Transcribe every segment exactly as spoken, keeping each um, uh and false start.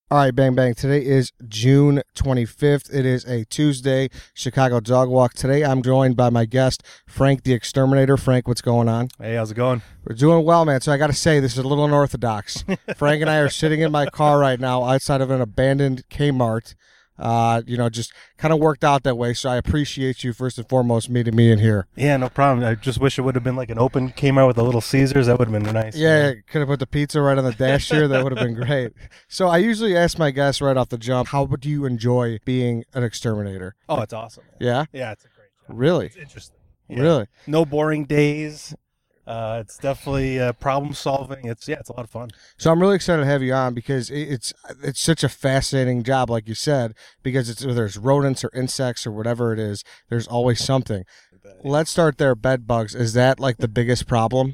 All right, bang, bang. Today is June twenty-fifth. It is a Tuesday, Chicago Dog Walk. Today I'm joined by my guest, Frank the Exterminator. Frank, what's going on? Hey, how's it going? We're doing well, man. So I got to say, this is a little unorthodox. Frank and I are sitting in my car right now outside of an abandoned Kmart. Uh, you know, just kind of worked out that way. So I appreciate you, first and foremost, meeting me in here. Yeah, no problem. I just wish it would have been like an open Kmart with a little Caesars. That would have been nice. Yeah, could have put the pizza right on the dash here. That would have been great. So I usually ask my guests right off the jump, how do you enjoy being an exterminator? Oh, it's awesome. Man. Yeah? Yeah, it's a great job. Really? It's interesting. Yeah. Really? No boring days. Uh, it's definitely uh, problem solving. It's yeah, it's a lot of fun. So I'm really excited to have you on because it- it's it's such a fascinating job, like you said, because it's whether it's rodents or insects or whatever it is, there's always something. Let's start there. Bed bugs. Is that like the biggest problem?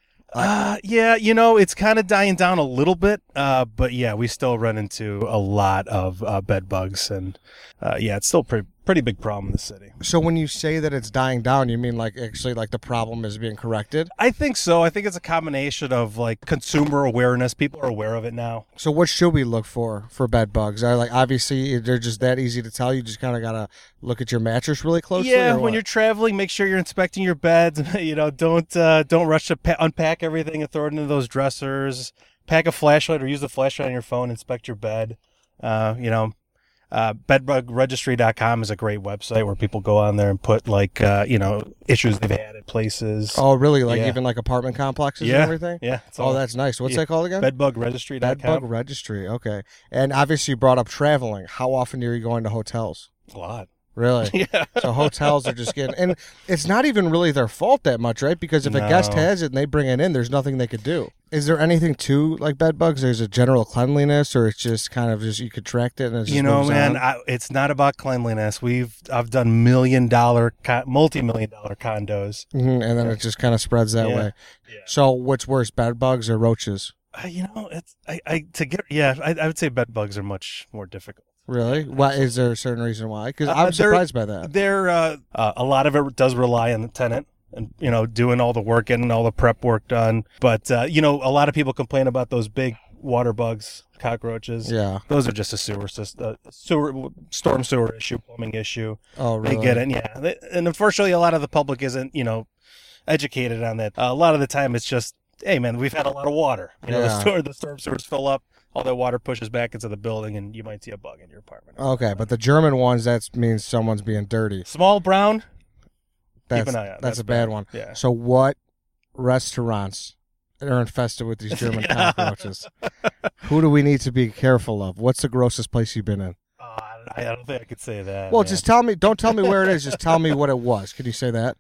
Uh, yeah, you know, it's kind of dying down a little bit, uh, but yeah, we still run into a lot of uh, bed bugs, and uh, yeah, it's still a pretty, pretty big problem in the city. So when you say that it's dying down, you mean like actually like the problem is being corrected? I think so. I think it's a combination of like consumer awareness. People are aware of it now. So what should we look for for bed bugs? Are like obviously they're just that easy to tell. You just kind of gotta look at your mattress really closely. Yeah, or when what? you're traveling, make sure you're inspecting your beds. You know, don't uh, don't rush to pa- unpack everything and throw it into those dressers. Pack a flashlight or use the flashlight on your phone. Inspect your bed. Uh, you know, uh, bed bug registry dot com is a great website where people go on there and put like uh, you know issues they've had at places. Oh, really? Like Yeah. even like apartment complexes yeah, and everything? yeah. It's Oh, all that's nice. What's yeah. that called again? bed bug registry dot com. Bedbug Registry. Okay. And obviously you brought up traveling. How often are you going to hotels? A lot. Really? Yeah. So hotels are just getting, and it's not even really their fault that much, right? Because if a guest No. has it and they bring it in, there's nothing they could do. Is there anything to like bed bugs? There's a general cleanliness, or it's just kind of just you contract it and it just You know, moves man, on? I, it's not about cleanliness. We've I've done million dollar, con- multi million dollar condos. Mhm, and then it just kind of spreads that Yeah. way. Yeah. So what's worse, bed bugs or roaches? Uh, you know, it's I, I to get yeah. I, I would say bed bugs are much more difficult. Really? Why is there a certain reason why? Because Uh, I'm they're- surprised by that. They're uh, uh, a lot of it does rely on the tenant and you know doing all the work, getting all the prep work done. But uh, you know, a lot of people complain about those big water bugs, cockroaches. Yeah. Those are just a sewer system, uh, sewer storm sewer issue, plumbing issue. Oh, really? They get it, yeah. They- And unfortunately, a lot of the public isn't, you know, educated on that. Uh, a lot of the time, it's just, hey, man, we've had a lot of water. You know, Yeah. the, storm, the storm sewers fill up, all that water pushes back into the building, and you might see a bug in your apartment. Okay, but the German ones, that means someone's being dirty. Small brown, That's, an eye out. That's, That's a bad bad. one. yeah. So what restaurants are infested with these German Yeah. cockroaches? Who do we need to be careful of? What's the grossest place you've been in? Uh, I I don't think I could say that. Well, man. just tell me. Don't tell me where it is. Just tell me what it was. Can you say that?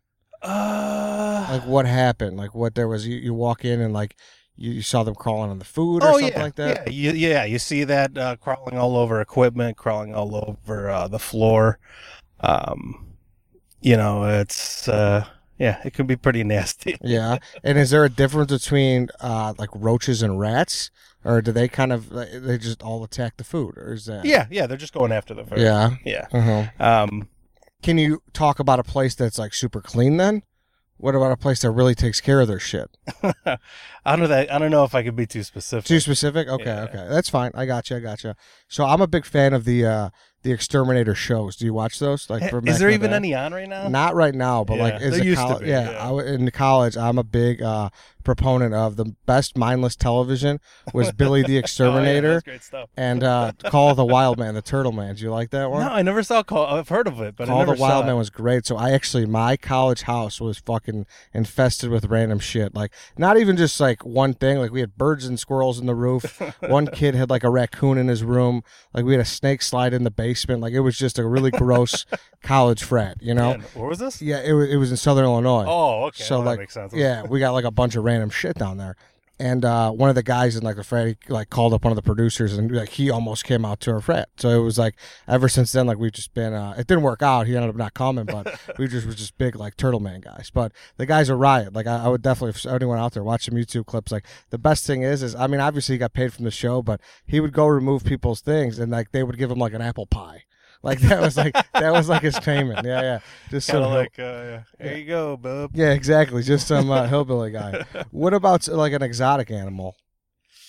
Uh, Like what happened? Like what there was? You, you walk in and like you, you saw them crawling on the food or oh, something yeah. like that. Yeah, you, yeah, you see that uh, crawling all over equipment, crawling all over uh, the floor. Um, you know, it's, uh, yeah, it can be pretty nasty. Yeah. And is there a difference between uh, like roaches and rats, or do they kind of like, they just all attack the food, or is that? Yeah, yeah, they're just going after the food. Yeah. Yeah. Uh-huh. Um, Can you talk about a place that's like super clean then? What about a place that really takes care of their shit? I don't know that. I don't know if I could be too specific. Too specific? Okay, Yeah. okay. That's fine. I got you. I got you. So I'm a big fan of the uh, the Exterminator shows. Do you watch those? Like, Ha- from Is back there in the even day? any on right now? Not right now, but like Yeah, as there a used to col- be, yeah, yeah. I w- in college, I'm a big uh, proponent of the best mindless television was Billy the Oh, yeah, Exterminator that's great stuff. and uh, Call of the Wild Man, the Turtle Man. Do you like that one? No, I never saw Call. I've heard of it, but Call I of never the Wild saw Man it. was great. So I actually, my college house was fucking infested with random shit. Like not even just like one thing. Like we had birds and squirrels in the roof. One kid had like a raccoon in his room. Like we had a snake slide in the basement. Like it was just a really gross college frat, you know? Man, where was this? Yeah, it was, it was in Southern Illinois. Oh, okay. So well, like, that makes sense. yeah, we got like a bunch of random shit down there. And uh, one of the guys in like the frat, he like called up one of the producers, and like he almost came out to our frat. So it was like ever since then, like we've just been. Uh, it didn't work out. He ended up not coming, but we just were just big like Turtle Man guys. But the guys are riot. Like I, I would definitely, if anyone out there watch some YouTube clips, like the best thing is, is I mean, obviously he got paid from the show, but he would go remove people's things, and like they would give him like an apple pie. Like that was like that was like his payment. Yeah, yeah. Just Kind some of like, uh, yeah. Here you go, bub. yeah, exactly. Just some uh, hillbilly guy. What about like an exotic animal?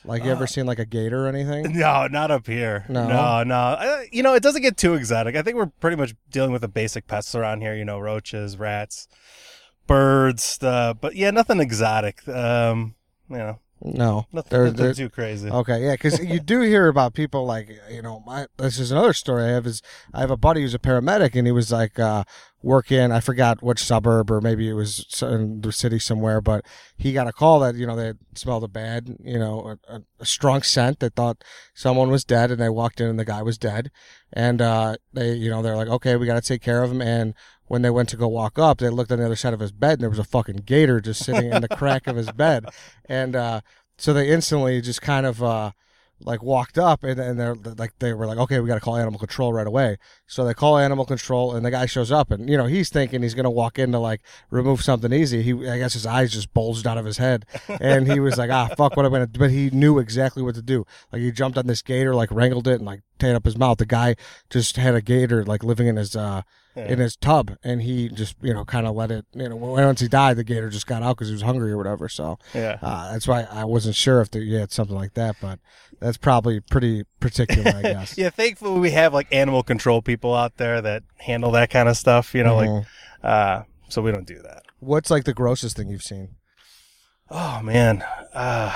Like, you ever Uh, seen like a gator or anything? No, not up here. No? no, no. Uh, you know, it doesn't get too exotic. I think we're pretty much dealing with the basic pests around here. You know, roaches, rats, birds. Uh, but yeah, nothing exotic. Um, you know, No. nothing, They're- nothing they're- too crazy. Okay, yeah, because you do hear about people like, you know, my, this is another story I have is I have a buddy who's a paramedic, and he was like uh, working, I forgot which suburb, or maybe it was s- in the city somewhere, but he got a call that, you know, they had smelled a bad, you know, a, a, a strong scent. They thought someone was dead, and they walked in and the guy was dead. And uh, they, you know, they're like, okay, we got to take care of him. And when they went to go walk up, they looked on the other side of his bed, and there was a fucking gator just sitting in the crack of his bed. And uh, so they instantly just kind of uh, like walked up, and, and they're like, they were like, okay, we got to call animal control right away. So they call animal control, and the guy shows up, and you know he's thinking he's gonna walk in to like remove something easy. He, I guess his eyes just bulged out of his head, and he was like, ah, fuck, what am I gonna do? But he knew exactly what to do. Like, he jumped on this gator, like wrangled it, and like tied up his mouth. The guy just had a gator like living in his uh Yeah. in his tub, and he just, you know, kind of let it, you know, once he died, the gator just got out because he was hungry or whatever. So Yeah. uh, that's why I wasn't sure if you had something like that, but that's probably pretty particular, I guess. Yeah, thankfully we have like animal control people out there that handle that kind of stuff, you know, Mhm. like uh so we don't do that. What's like the grossest thing you've seen? Oh man. Uh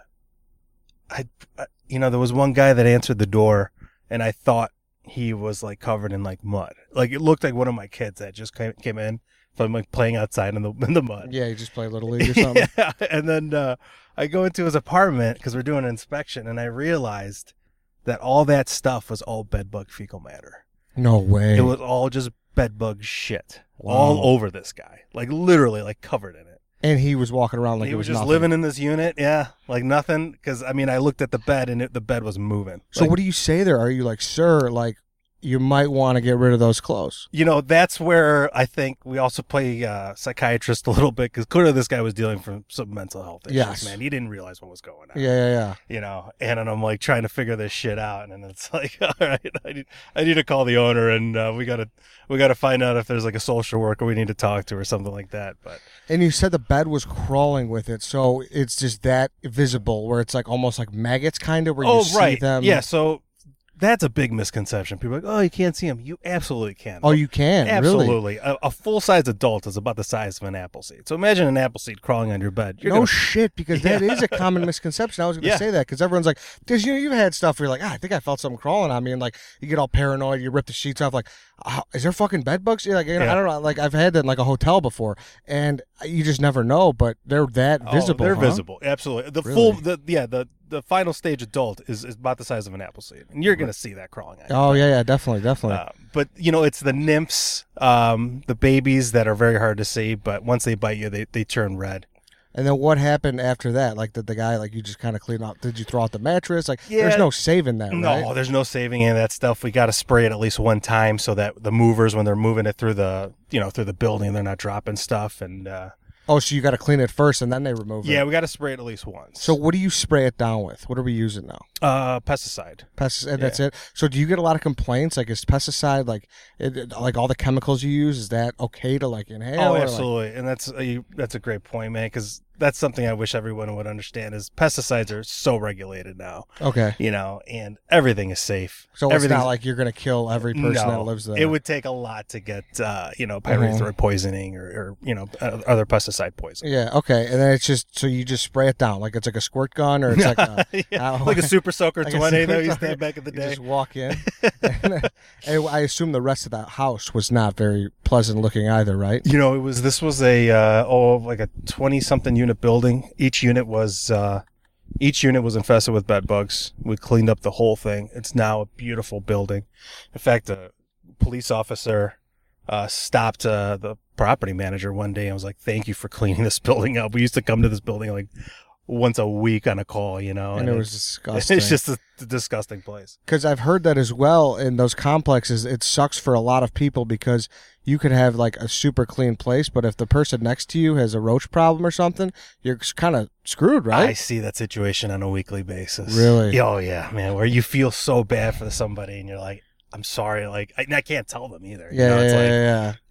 I, I you know, there was one guy that answered the door, and I thought he was like covered in like mud. Like, it looked like one of my kids that just came, came in from like playing outside in the in the mud. Yeah, you just play Little League or something? Yeah, and then uh, I go into his apartment because we're doing an inspection, and I realized that all that stuff was all bedbug fecal matter. No way. It was all just bedbug shit Wow. all over this guy, like literally, like covered in it. And he was walking around like he it was, was just nothing. living in this unit, yeah, like nothing. Because I mean, I looked at the bed, and it, the bed was moving. So Like, what do you say there? Are you like, sir, like, you might want to get rid of those clothes? you know, that's where I think we also play uh, psychiatrist a little bit, because clearly this guy was dealing from some mental health issues. Yes. Man, he didn't realize what was going on. Yeah, yeah, yeah. You know, and, and I'm like trying to figure this shit out, and it's like, all right, I need, I need to call the owner, and uh, we gotta, we gotta find out if there's like a social worker we need to talk to or something like that. But And you said the bed was crawling with it, so it's just that visible, where it's like almost like maggots, kind of, where oh, you see right, them. yeah. So that's a big misconception. People are like, oh, you can't see them. You absolutely can. Oh, you can, really? Absolutely. A, a full size adult is about the size of an apple seed. So imagine an apple seed crawling on your bed. You're no gonna, shit, because that is a common misconception. I was going to Yeah. say that because everyone's like, because you know you've had stuff where you're like, ah, I think I felt something crawling on me, and like you get all paranoid, you rip the sheets off, like, oh, is there fucking bed bugs? You're like, you know, Yeah. I don't know, like I've had that in like a hotel before, and you just never know, but they're that Oh, visible. they're huh? visible. Absolutely. The Really? full, the yeah, the the final stage adult is, is about the size of an apple seed, and you're gonna see that crawling on you. Oh yeah, yeah, definitely, definitely. Uh, but you know, it's the nymphs, um, the babies that are very hard to see, but once they bite you, they, they turn red. And then what happened after that? Like, did the guy, like, you just kind of clean up? Did you throw out the mattress? Like, Yeah. there's no saving that, No, right? there's no saving any of that stuff. We got to spray it at least one time so that the movers, when they're moving it through the, you know, through the building, they're not dropping stuff. And uh, Oh, so you got to clean it first, and then they remove it. yeah, we got to spray it at least once. So what do you spray it down with? What are we using now? uh, pesticide. Pesticide, and that's it. So do you get a lot of complaints? Like, is pesticide, like, it, it- like all the chemicals you use, is that okay to like inhale? Oh, or, like- absolutely, and that's a, that's a great point, man. Because that's something I wish everyone would understand: is pesticides are so regulated now, okay. you know, and everything is safe. So it's Everything's- not like you're gonna kill every person no, that lives there. It would take a lot to get, uh, you know, pyrethroid poisoning or, or, you know, uh, other pesticide poison. Yeah. Okay. And then it's just so you just spray it down like it's like a squirt gun, or it's like a, Yeah, uh, like a Super Soaker like a twenty Super that we used to Soaker. have back in the you day. just walk in. and, and I assume the rest of that house was not very pleasant looking either, right? You know, it was this was a uh, oh like a twenty something unit building. Each unit was uh, each unit was infested with bed bugs. We cleaned up the whole thing. It's now a beautiful building. In fact, a police officer uh, stopped uh, the property manager one day and was like, "Thank you for cleaning this building up. We used to come to this building like once a week on a call, you know." And it was it's, disgusting. it's just a, a disgusting place. Because I've heard that as well in those complexes, it sucks for a lot of people because you could have like a super clean place, but if the person next to you has a roach problem or something, you're kind of screwed, I right? see that situation on a weekly basis. Really? Oh yeah, man. Where you feel so bad for somebody, and you're like, "I'm sorry." Like I, I can't tell them either. you Yeah, know? It's yeah, like, yeah, yeah.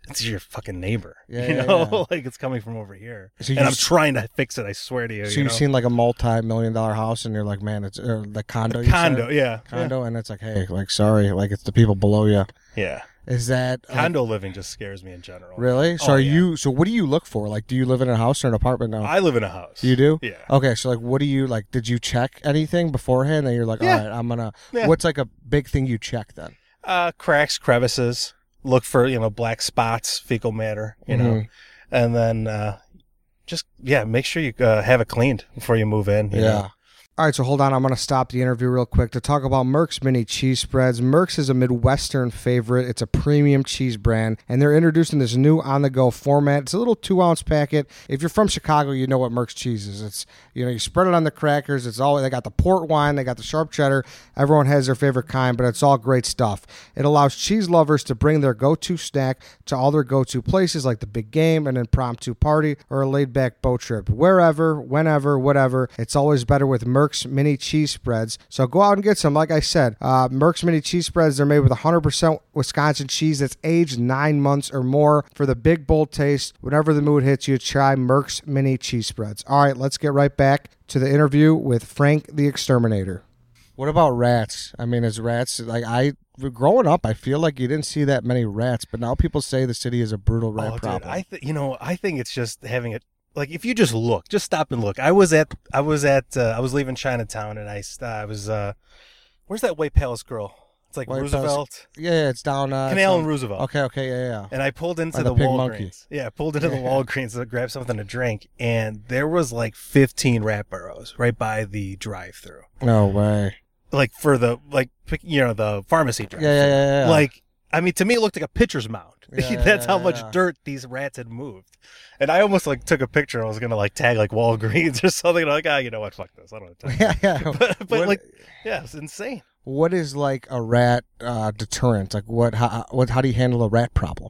it's your fucking neighbor. Yeah, you yeah, know, yeah. like it's coming from over here, So and you I'm s- trying to fix it. I swear to you. So you you've know? seen like a multi-million dollar house, and you're like, man, it's or the condo. you condo, said? yeah, condo, and it's like, hey, like, sorry, like it's the people below you. yeah. Is that like, Condo living just scares me in general. really? So Oh, are yeah. you? So what do you look for? Like, do you live in a house or an apartment now? I live in a house. You do? Yeah. Okay, so like, what do you like? Did you check anything beforehand? And you're like, Yeah. all right, I'm gonna. Yeah. What's like a big thing you check then? Uh, cracks, crevices. Look for you know black spots, fecal matter. You know, Mhm. and then uh, just yeah, make sure you uh, have it cleaned before you move in. you Yeah. know. All right, so hold on. I'm going to stop the interview real quick to talk about Merck's Mini Cheese Spreads. Merck's is a Midwestern favorite. It's a premium cheese brand, and they're introducing this new on-the-go format. It's a little two-ounce packet. If you're from Chicago, you know what Merck's cheese is. It's, you know, you spread it on the crackers. It's all, they got the port wine, they got the sharp cheddar. Everyone has their favorite kind, but it's all great stuff. It allows cheese lovers to bring their go-to snack to all their go-to places like the big game, an impromptu party, or a laid-back boat trip. Wherever, whenever, whatever, it's always better with Merck's Mini Cheese Spreads. So go out and get some. Like I said, uh, Merck's Mini Cheese Spreads, they're made with one hundred percent Wisconsin cheese that's aged nine months or more. For the big, bold taste, whenever the mood hits you, try Merck's Mini Cheese Spreads. All right, let's get right back to the interview with Frank the Exterminator. What about rats? I mean, is rats, like I, growing up, I feel like you didn't see that many rats, but now people say the city is a brutal rat Oh, dude, problem. I th- you know, I think it's just having it. Like if you just look, just stop and look. I was at, I was at, uh, I was leaving Chinatown, and I, st- I was, uh, where's that White Palace girl? It's like White Roosevelt, yeah, yeah, it's down. Uh, Canal it's and on- Roosevelt. Okay, okay, yeah, yeah. And I pulled into Or the, the Pig Walgreens. Monkey. Yeah, pulled into the Yeah. Walgreens to grab something to drink, and there was like fifteen rat burrows right by the drive-through. No way. Like for the like pick- you know the pharmacy drive. Yeah, yeah, yeah, yeah. Like I mean, to me, it looked like a pitcher's mound. Yeah, That's how yeah, much yeah. dirt these rats had moved. And I almost like took a picture. I was gonna like tag like Walgreens or something. Like, ah, you know what? Fuck this. I don't have time. yeah, yeah. But, but What- like, yeah, it's insane. What is like a rat uh, deterrent? Like what? How, what? How do you handle a rat problem?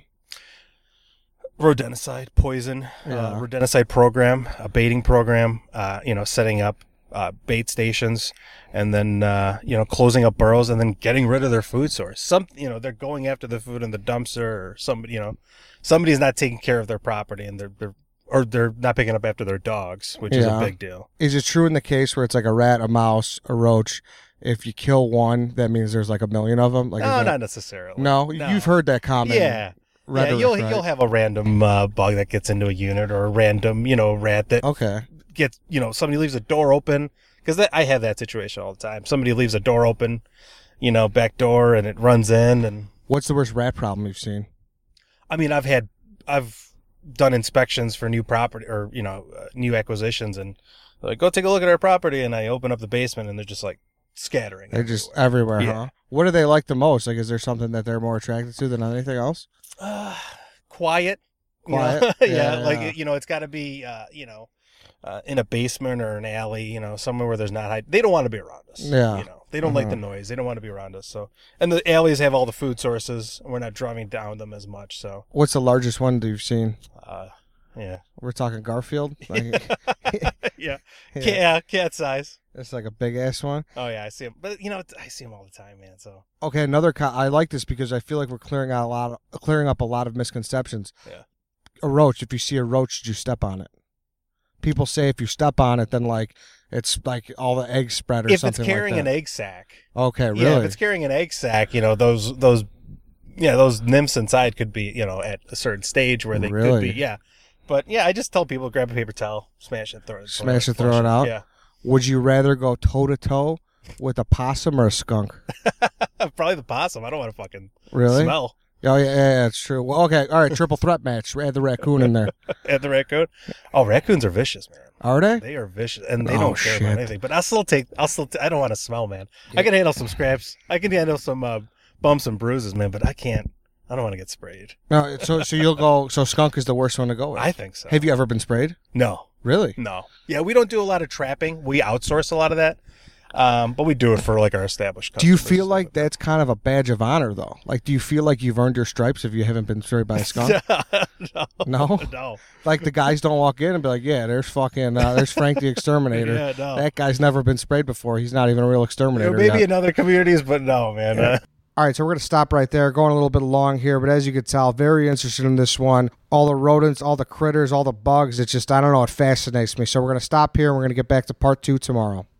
Rodenticide, poison, Yeah. uh, rodenticide program, a baiting program. Uh, you know, setting up uh, bait stations, and then uh, you know closing up burrows, and then getting rid of their food source. Some, you know, they're going after the food in the dumpster, or somebody, you know, somebody's not taking care of their property, and they're they're or they're not picking up after their dogs, which is Yeah. a big deal. Is it true in the case where it's like a rat, a mouse, a roach? If you kill one, that means there's like a million of them. Like is No, that- not necessarily. no, You've heard that comment. Yeah. Yeah, rhetoric, you'll right? you'll have a random uh, bug that gets into a unit, or a random, you know, rat that Okay. gets, you know, somebody leaves a door open, because I have that situation all the time. Somebody leaves a door open, you know, back door, and it runs in, and What's the worst rat problem you've seen? I mean, I've had, I've done inspections for new property, or you know, uh, new acquisitions, and like, go take a look at our property, and I open up the basement, and they're just like scattering. They're just everywhere. everywhere, Yeah. huh? What do they like the most? Like, is there something that they're more attracted to than anything else? Uh, quiet. you know? Quiet? yeah, Yeah, like yeah. you know, it's got to be, uh, you know, uh, in a basement or an alley, you know, somewhere where there's not high. They don't want to be around us. Yeah. you know, they don't like the noise. They don't want to be around us. So, and the alleys have all the food sources, and we're not driving down them as much. So, What's the largest one that you've seen? uh, yeah, We're talking Garfield. Like, yeah, yeah. Cat, yeah, cat size. It's like a big ass one. Oh yeah, I see them, but you know, it's- I see them all the time, man. So, Okay, another. Co- I like this because I feel like we're clearing out a lot, of, clearing up a lot of misconceptions. Yeah. A roach. If you see a roach, did you step on it? People say if you step on it, then like it's like all the eggs spread or if something it's carrying like an that. egg sac, Okay, really? yeah, if it's carrying an egg sac, you know, those those, yeah, those nymphs inside could be, you know, at a certain stage where they Really? could be, yeah. But yeah, I just tell people grab a paper towel, smash it, throw it, Smash it, flush throw it out? Yeah, Would you rather go toe to toe with a possum or a skunk? probably the possum. I don't want to fucking Really? smell Oh yeah, yeah, yeah, it's true. Well, okay, all right, triple threat match. Add the raccoon in there. at the raccoon. Oh, raccoons are vicious, man. Are they? They are vicious, and they Oh, don't care shit. about anything. But I'll still take. I'll still. T- I don't want to smell, man. I can handle some scraps. I can handle some uh, bumps and bruises, man. But I can't. I don't want to get sprayed. No, so so you'll go. So skunk is the worst one to go with. I think so. Have you ever been sprayed? No, Really? no. Yeah, we don't do a lot of trapping. We outsource a lot of that, um, but we do it for like our established Do you customers. feel like that's kind of a badge of honor, though? Like, do you feel like you've earned your stripes if you haven't been sprayed by a skunk? no, No? no. Like the guys don't walk in and be like, "Yeah, there's fucking, uh, there's Frank the Exterminator. Yeah, no. That guy's never been sprayed before. He's not even a real You exterminator." know, maybe yet." in other communities, but no, man. Uh, All right, so we're going to stop right there, going a little bit long here, but as you can tell, very interested in this one. All the rodents, all the critters, all the bugs, it's just, I don't know, it fascinates me. So we're going to stop here, and we're going to get back to part two tomorrow.